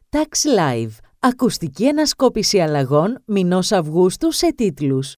Tax Live. Ακουστική ανασκόπηση αλλαγών μηνός Αυγούστου σε τίτλους.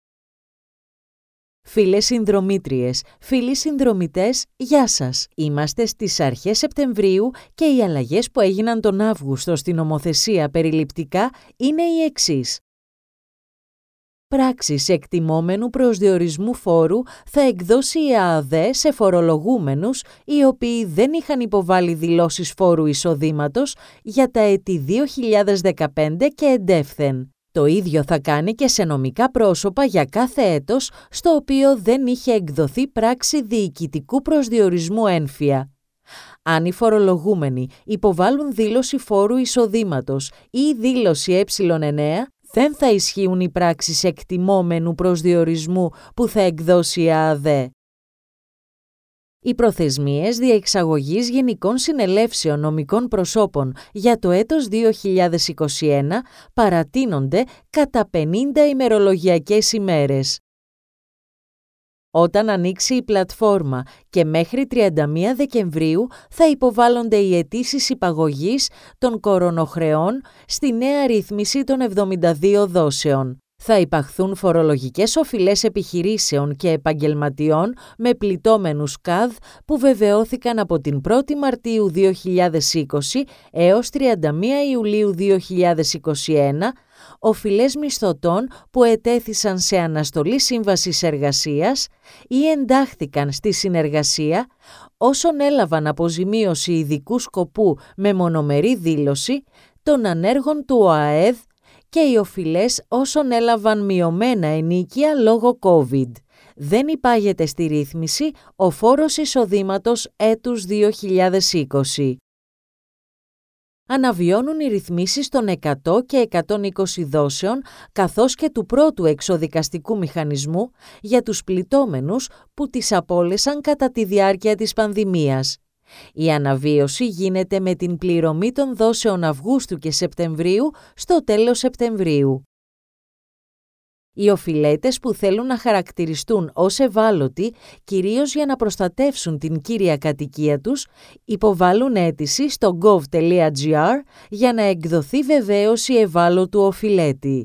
Φίλες συνδρομήτριες, φίλοι συνδρομητές, γεια σας! Είμαστε στις αρχές Σεπτεμβρίου και οι αλλαγές που έγιναν τον Αύγουστο στην νομοθεσία περιληπτικά είναι οι εξής. Πράξεις εκτιμώμενου προσδιορισμού φόρου θα εκδώσει η ΑΑΔΕ σε φορολογούμενους οι οποίοι δεν είχαν υποβάλει δηλώσεις φόρου εισοδήματος για τα έτη 2015 και εντεύθεν. Το ίδιο θα κάνει και σε νομικά πρόσωπα για κάθε έτος στο οποίο δεν είχε εκδοθεί πράξη διοικητικού προσδιορισμού έμφυα. Αν οι φορολογούμενοι υποβάλουν δήλωση φόρου εισοδήματος ή δήλωση ε9, δεν θα ισχύουν οι πράξεις εκτιμώμενου προσδιορισμού που θα εκδώσει η ΑΑΔΕ. Οι προθεσμίες διεξαγωγής γενικών συνελεύσεων νομικών προσώπων για το έτος 2021 παρατείνονται κατά 50 ημερολογιακές ημέρες. Όταν ανοίξει η πλατφόρμα και μέχρι 31 Δεκεμβρίου θα υποβάλλονται οι αιτήσεις υπαγωγής των κορονοχρεών στη νέα ρύθμιση των 72 δόσεων. Θα υπαχθούν φορολογικές οφειλές επιχειρήσεων και επαγγελματιών με πληττόμενους ΚΑΔ που βεβαιώθηκαν από την 1η Μαρτίου 2020 έως 31 Ιουλίου 2021, οφειλές μισθωτών που ετέθησαν σε αναστολή σύμβασης εργασίας ή εντάχθηκαν στη συνεργασία όσων έλαβαν αποζημίωση ειδικού σκοπού με μονομερή δήλωση, των ανέργων του ΟΑΕΔ και οι οφειλές όσων έλαβαν μειωμένα ενίκεια λόγω COVID. Δεν υπάγεται στη ρύθμιση ο φόρος εισοδήματος έτους 2020. Αναβιώνουν οι ρυθμίσεις των 100 και 120 δόσεων καθώς και του πρώτου εξοδικαστικού μηχανισμού για τους πληττόμενους που τις απόλυσαν κατά τη διάρκεια της πανδημίας. Η αναβίωση γίνεται με την πληρωμή των δόσεων Αυγούστου και Σεπτεμβρίου στο τέλος Σεπτεμβρίου. Οι οφειλέτες που θέλουν να χαρακτηριστούν ως ευάλωτοι, κυρίως για να προστατεύσουν την κύρια κατοικία τους, υποβάλλουν αίτηση στο gov.gr για να εκδοθεί βεβαίωση ευάλωτου οφειλέτη.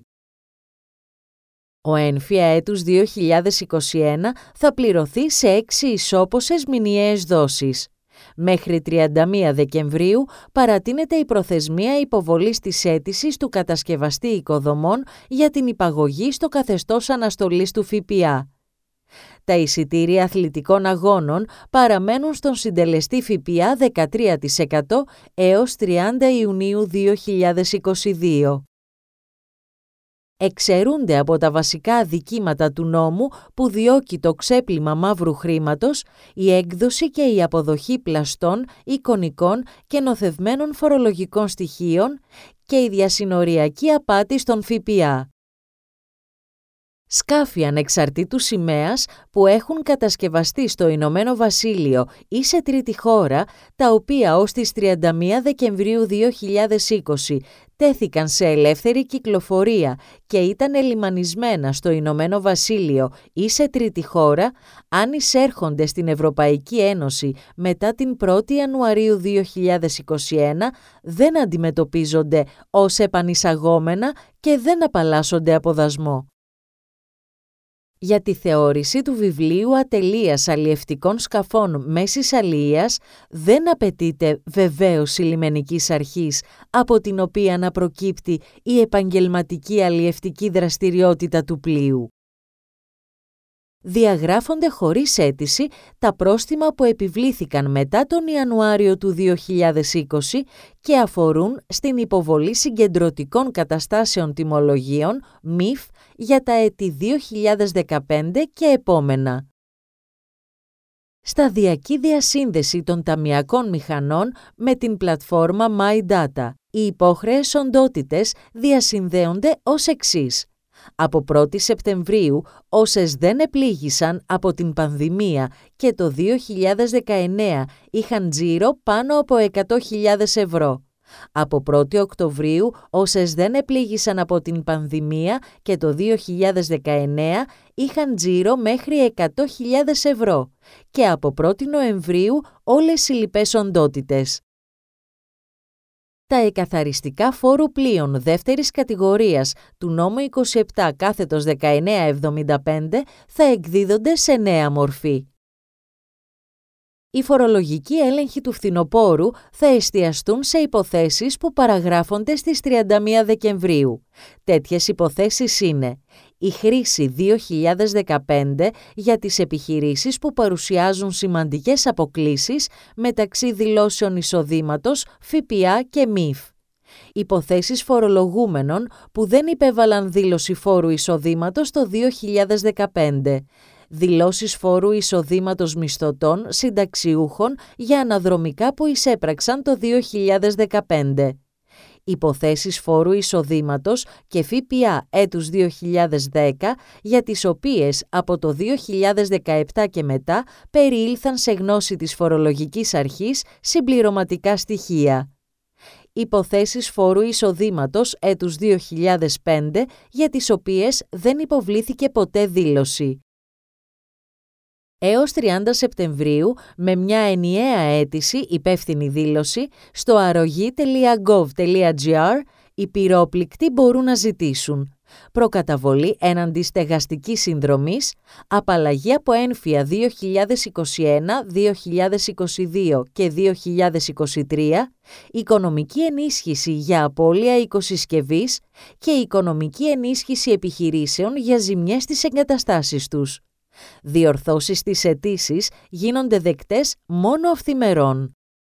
Ο έμφυα έτους 2021 θα πληρωθεί σε 6 ισόποσες μηνιαίες δόσεις. Μέχρι 31 Δεκεμβρίου παρατείνεται η προθεσμία υποβολής της αίτησης του κατασκευαστή οικοδομών για την υπαγωγή στο καθεστώς αναστολής του ΦΠΑ. Τα εισιτήρια αθλητικών αγώνων παραμένουν στον συντελεστή ΦΠΑ 13% έως 30 Ιουνίου 2022. Εξαιρούνται από τα βασικά αδικήματα του νόμου που διώκει το ξέπλυμα μαύρου χρήματος, η έκδοση και η αποδοχή πλαστών, εικονικών και νοθευμένων φορολογικών στοιχείων και η διασυνοριακή απάτη στον ΦΠΑ. Σκάφη ανεξαρτήτου σημαίας που έχουν κατασκευαστεί στο Ηνωμένο Βασίλειο ή σε τρίτη χώρα, τα οποία ως τις 31 Δεκεμβρίου 2020 τέθηκαν σε ελεύθερη κυκλοφορία και ήταν ελιμανισμένα στο Ηνωμένο Βασίλειο ή σε τρίτη χώρα, αν εισέρχονται στην Ευρωπαϊκή Ένωση μετά την 1η Ιανουαρίου 2021, δεν αντιμετωπίζονται ως επανεισαγόμενα και δεν απαλλάσσονται από δασμό. Για τη θεώρηση του βιβλίου ατελείας αλλιευτικών σκαφών μέσης αλληλείας δεν απαιτείται βεβαίωση λιμενικής αρχής από την οποία να προκύπτει η επαγγελματική αλλιευτική δραστηριότητα του πλοίου. Διαγράφονται χωρίς αίτηση τα πρόστιμα που επιβλήθηκαν μετά τον Ιανουάριο του 2020 και αφορούν στην υποβολή συγκεντρωτικών καταστάσεων τιμολογίων ΜΙΦ για τα έτη 2015 και επόμενα. Σταδιακή διασύνδεση των ταμειακών μηχανών με την πλατφόρμα MyData. Οι υπόχρεες οντότητες διασυνδέονται ως εξής. Από 1η Σεπτεμβρίου, όσες δεν επλήγησαν από την πανδημία και το 2019 είχαν τζίρο πάνω από 100.000 ευρώ. Από 1η Οκτωβρίου, όσες δεν επλήγησαν από την πανδημία και το 2019 είχαν τζίρο μέχρι 100.000 ευρώ. Και από 1η Νοεμβρίου όλες οι λοιπές οντότητες. Τα εκαθαριστικά φόρου πλοίων δεύτερης κατηγορίας του νόμου 27/1975 θα εκδίδονται σε νέα μορφή. Οι φορολογικοί έλεγχοι του φθινοπόρου θα εστιαστούν σε υποθέσεις που παραγράφονται στις 31 Δεκεμβρίου. Τέτοιες υποθέσεις είναι η χρήση 2015 για τις επιχειρήσεις που παρουσιάζουν σημαντικές αποκλίσεις μεταξύ δηλώσεων εισοδήματος, ΦΠΑ και ΜΥΦ. Υποθέσεις φορολογούμενων που δεν υπέβαλαν δήλωση φόρου εισοδήματος το 2015. Δηλώσεις φόρου εισοδήματος μισθωτών συνταξιούχων για αναδρομικά που εισέπραξαν το 2015. Υποθέσεις φόρου εισοδήματος και ΦΠΑ έτους 2010, για τις οποίες από το 2017 και μετά περιήλθαν σε γνώση της φορολογικής αρχής συμπληρωματικά στοιχεία. Υποθέσεις φόρου εισοδήματος έτους 2005, για τις οποίες δεν υποβλήθηκε ποτέ δήλωση. Έως 30 Σεπτεμβρίου, με μια ενιαία αίτηση υπεύθυνη δήλωση, στο arrogi.gov.gr οι πυρόπληκτοι μπορούν να ζητήσουν προκαταβολή έναντι στεγαστικής συνδρομής, απαλλαγή από ένφια 2021, 2022 και 2023, οικονομική ενίσχυση για απώλεια οικοσυσκευής και οικονομική ενίσχυση επιχειρήσεων για ζημιές στις εγκαταστάσεις τους. Διορθώσεις στις αιτήσεις γίνονται δεκτές μόνο αυθημερών.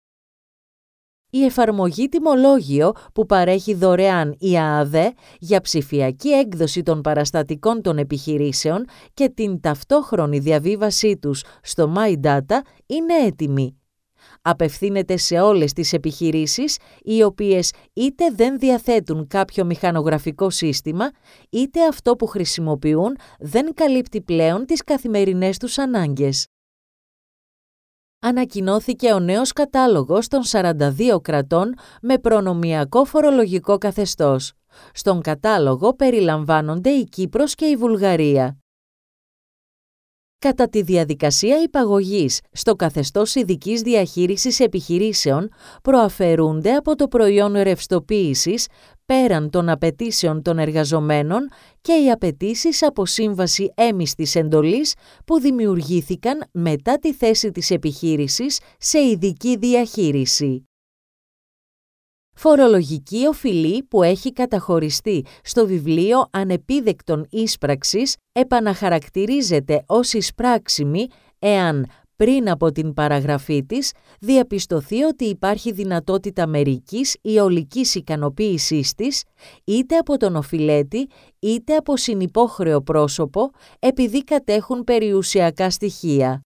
Η εφαρμογή τιμολόγιο που παρέχει δωρεάν η ΑΑΔΕ για ψηφιακή έκδοση των παραστατικών των επιχειρήσεων και την ταυτόχρονη διαβίβασή τους στο MyData είναι έτοιμη. Απευθύνεται σε όλες τις επιχειρήσεις οι οποίες είτε δεν διαθέτουν κάποιο μηχανογραφικό σύστημα, είτε αυτό που χρησιμοποιούν δεν καλύπτει πλέον τις καθημερινές τους ανάγκες. Ανακοινώθηκε ο νέος κατάλογος των 42 κρατών με προνομιακό φορολογικό καθεστώς. Στον κατάλογο περιλαμβάνονται η Κύπρος και η Βουλγαρία. Κατά τη διαδικασία υπαγωγής στο καθεστώς ειδικής διαχείρισης επιχειρήσεων προαφαιρούνται από το προϊόν ρευστοποίησης πέραν των απαιτήσεων των εργαζομένων και οι απαιτήσεις από σύμβαση έμιστης εντολής που δημιουργήθηκαν μετά τη θέση της επιχείρησης σε ειδική διαχείριση. Φορολογική οφειλή που έχει καταχωριστεί στο βιβλίο ανεπίδεκτων ίσπραξης επαναχαρακτηρίζεται ως εισπράξιμη εάν πριν από την παραγραφή της διαπιστωθεί ότι υπάρχει δυνατότητα μερικής ή ολικής ικανοποίησής της είτε από τον οφειλέτη είτε από συνυπόχρεο πρόσωπο επειδή κατέχουν περιουσιακά στοιχεία.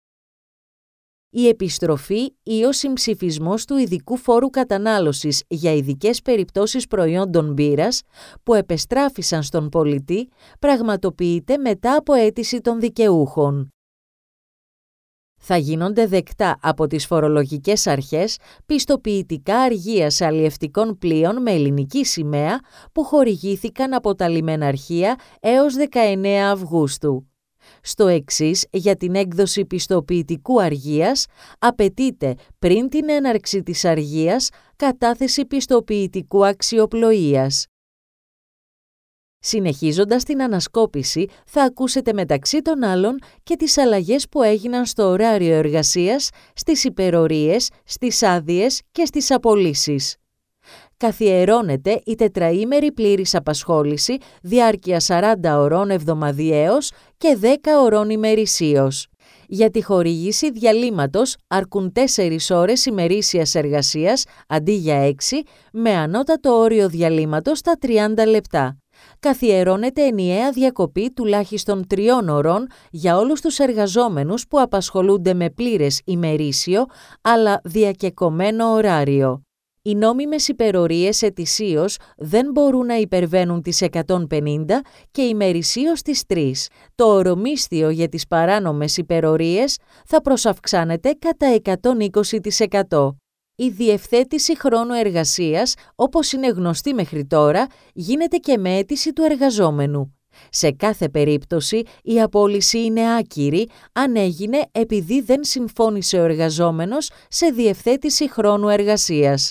Η επιστροφή ή ο συμψηφισμός του ειδικού φόρου κατανάλωσης για ειδικές περιπτώσεις προϊόντων μπύρας που επεστράφησαν στον πολιτή πραγματοποιείται μετά από αίτηση των δικαιούχων. Θα γίνονται δεκτά από τις φορολογικές αρχές πιστοποιητικά αργίας αλλιευτικών πλοίων με ελληνική σημαία που χορηγήθηκαν από τα λιμεναρχεία έως 19 Αυγούστου. Στο εξής, για την έκδοση πιστοποιητικού αργίας, απαιτείται πριν την έναρξη της αργίας κατάθεση πιστοποιητικού αξιοπλοείας. Συνεχίζοντας την ανασκόπηση, θα ακούσετε μεταξύ των άλλων και τις αλλαγές που έγιναν στο ωράριο εργασίας, στις υπερορίες, στις άδειες και στις απολύσεις. Καθιερώνεται η τετραήμερη πλήρης απασχόληση διάρκεια 40 ωρών εβδομαδιαίως και 10 ωρών ημερησίως. Για τη χορήγηση διαλύματος αρκούν 4 ώρες ημερήσιας εργασίας αντί για 6, με ανώτατο όριο διαλύματος στα 30 λεπτά. Καθιερώνεται ενιαία διακοπή τουλάχιστον 3 ωρών για όλους τους εργαζόμενους που απασχολούνται με πλήρες ημερήσιο, αλλά διακεκομένο ωράριο. Οι νόμιμες υπερορίες ετησίως δεν μπορούν να υπερβαίνουν τις 150 και ημερησίως τις 3. Το ωρομίσθιο για τις παράνομες υπερορίες θα προσαυξάνεται κατά 120%. Η διευθέτηση χρόνου εργασίας, όπως είναι γνωστή μέχρι τώρα, γίνεται και με αίτηση του εργαζόμενου. Σε κάθε περίπτωση, η απόλυση είναι άκυρη αν έγινε επειδή δεν συμφώνησε ο εργαζόμενος σε διευθέτηση χρόνου εργασίας.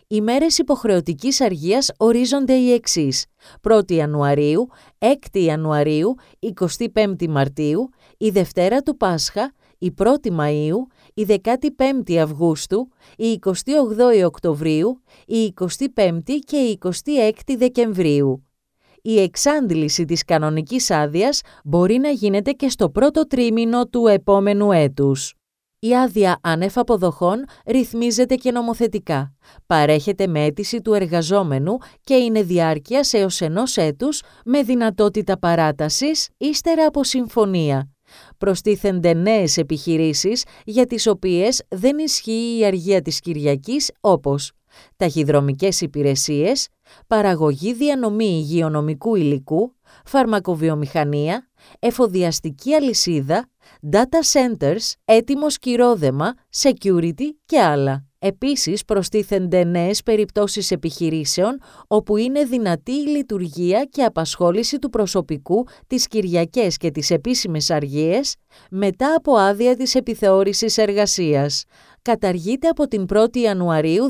Οι μέρες υποχρεωτικής αργίας ορίζονται οι εξής: 1η Ιανουαρίου, 6η Ιανουαρίου, 25η Μαρτίου, η Δευτέρα του Πάσχα, η 1η Μαΐου, η 15η Αυγούστου, η 28η Οκτωβρίου, η 25η και η 26η Δεκεμβρίου. Η εξάντληση της κανονικής άδειας μπορεί να γίνεται και στο πρώτο τρίμηνο του επόμενου έτους. Η άδεια άνευ αποδοχών ρυθμίζεται και νομοθετικά. Παρέχεται με αίτηση του εργαζόμενου και είναι διάρκειας έως 1 έτους με δυνατότητα παράτασης ύστερα από συμφωνία. Προστίθενται νέες επιχειρήσεις για τις οποίες δεν ισχύει η αργία της Κυριακής, όπως ταχυδρομικές υπηρεσίες, παραγωγή διανομή υγειονομικού υλικού, φαρμακοβιομηχανία, εφοδιαστική αλυσίδα, data centers, έτοιμο σκυρόδεμα, security και άλλα. Επίσης προστίθενται νέες περιπτώσεις επιχειρήσεων όπου είναι δυνατή η λειτουργία και απασχόληση του προσωπικού τις Κυριακές και τις επίσημες αργίες μετά από άδεια της επιθεώρησης εργασίας. Καταργείται από την 1η Ιανουαρίου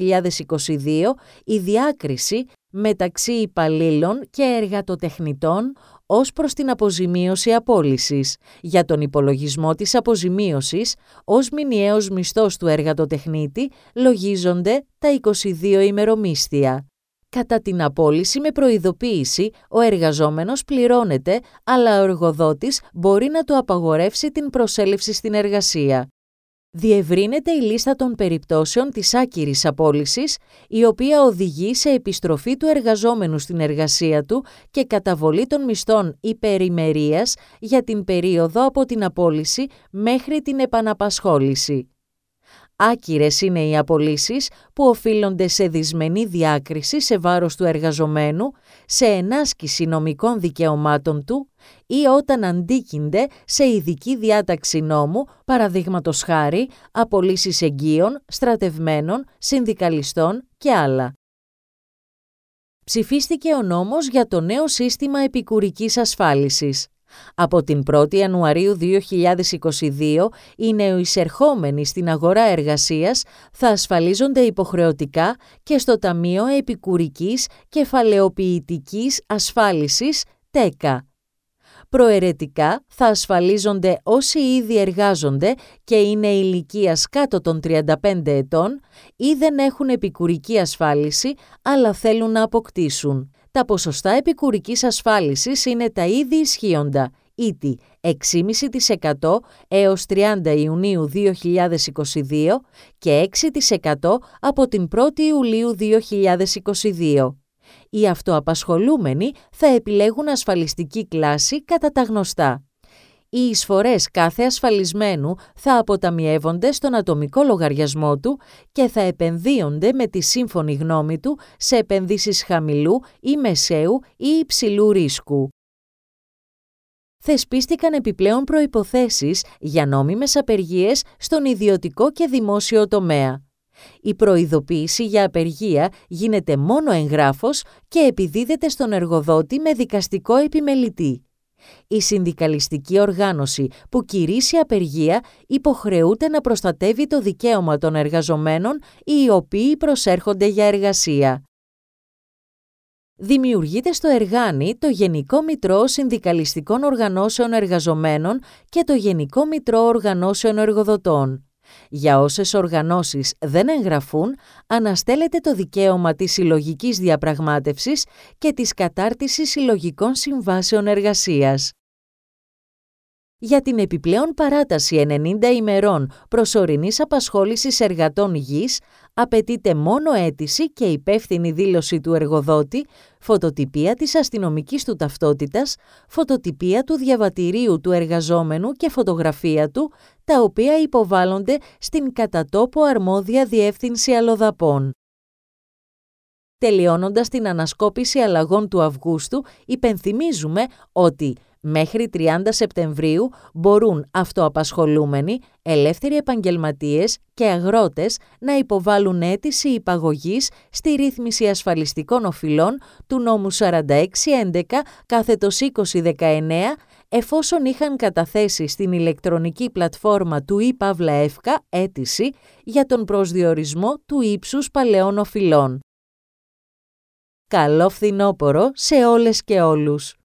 2022 η διάκριση μεταξύ υπαλλήλων και εργατοτεχνητών ως προς την αποζημίωση απόλυσης. Για τον υπολογισμό της αποζημίωσης, ως μηνιαίος μισθός του εργατοτεχνίτη λογίζονται τα 22 ημερομίσθια. Κατά την απόλυση με προειδοποίηση, ο εργαζόμενος πληρώνεται, αλλά ο εργοδότης μπορεί να του απαγορεύσει την προσέλευση στην εργασία. Διευρύνεται η λίστα των περιπτώσεων της άκυρης απόλυσης, η οποία οδηγεί σε επιστροφή του εργαζόμενου στην εργασία του και καταβολή των μισθών υπερημερίας για την περίοδο από την απόλυση μέχρι την επαναπασχόληση. Άκυρες είναι οι απολύσεις που οφείλονται σε δυσμενή διάκριση σε βάρος του εργαζομένου, σε ενάσκηση νομικών δικαιωμάτων του ή όταν αντίκυνται σε ειδική διάταξη νόμου, παραδείγματος χάρη απολύσεις εγγύων, στρατευμένων, συνδικαλιστών και άλλα. Ψηφίστηκε ο νόμος για το νέο σύστημα επικουρικής ασφάλισης. Από την 1η Ιανουαρίου 2022, οι νεοεισερχόμενοι στην αγορά εργασίας θα ασφαλίζονται υποχρεωτικά και στο Ταμείο Επικουρικής Κεφαλαιοποιητικής Ασφάλισης, ΤΕΚΑ. Προαιρετικά θα ασφαλίζονται όσοι ήδη εργάζονται και είναι ηλικίας κάτω των 35 ετών ή δεν έχουν επικουρική ασφάλιση αλλά θέλουν να αποκτήσουν. Τα ποσοστά επικουρικής ασφάλισης είναι τα ήδη ισχύοντα, ήτι 6,5% έως 30 Ιουνίου 2022 και 6% από την 1η Ιουλίου 2022. Οι αυτοαπασχολούμενοι θα επιλέγουν ασφαλιστική κλάση κατά τα γνωστά. Οι εισφορές κάθε ασφαλισμένου θα αποταμιεύονται στον ατομικό λογαριασμό του και θα επενδύονται με τη σύμφωνη γνώμη του σε επενδύσεις χαμηλού ή μεσαίου ή υψηλού ρίσκου. Θεσπίστηκαν επιπλέον προϋποθέσεις για νόμιμες απεργίες στον ιδιωτικό και δημόσιο τομέα. Η προειδοποίηση για απεργία γίνεται μόνο εγγράφος και επιδίδεται στον εργοδότη με δικαστικό επιμελητή. Η συνδικαλιστική οργάνωση που κηρύσσει απεργία υποχρεούται να προστατεύει το δικαίωμα των εργαζομένων οι οποίοι προσέρχονται για εργασία. Δημιουργείται στο Εργάνη το Γενικό Μητρό Συνδικαλιστικών Οργανώσεων Εργαζομένων και το Γενικό Μητρό Οργανώσεων Εργοδοτών. Για όσες οργανώσεις δεν εγγραφούν, αναστέλλεται το δικαίωμα της συλλογικής διαπραγμάτευσης και της κατάρτισης συλλογικών συμβάσεων εργασίας. Για την επιπλέον παράταση 90 ημερών προσωρινής απασχόλησης εργατών γης, απαιτείται μόνο αίτηση και υπεύθυνη δήλωση του εργοδότη, φωτοτυπία της αστυνομικής του ταυτότητας, φωτοτυπία του διαβατηρίου του εργαζόμενου και φωτογραφία του, τα οποία υποβάλλονται στην κατά τόπο αρμόδια διεύθυνση αλλοδαπών. Τελειώνοντας την ανασκόπηση αλλαγών του Αυγούστου, υπενθυμίζουμε ότι μέχρι 30 Σεπτεμβρίου μπορούν αυτοαπασχολούμενοι, ελεύθεροι επαγγελματίες και αγρότες να υποβάλουν αίτηση υπαγωγής στη ρύθμιση ασφαλιστικών οφειλών του νόμου 4611/2019 εφόσον είχαν καταθέσει στην ηλεκτρονική πλατφόρμα του ΙΠΑΒΛΑ αίτηση για τον προσδιορισμό του ύψους παλαιών οφειλών. Καλό φθινόπωρο σε όλες και όλους!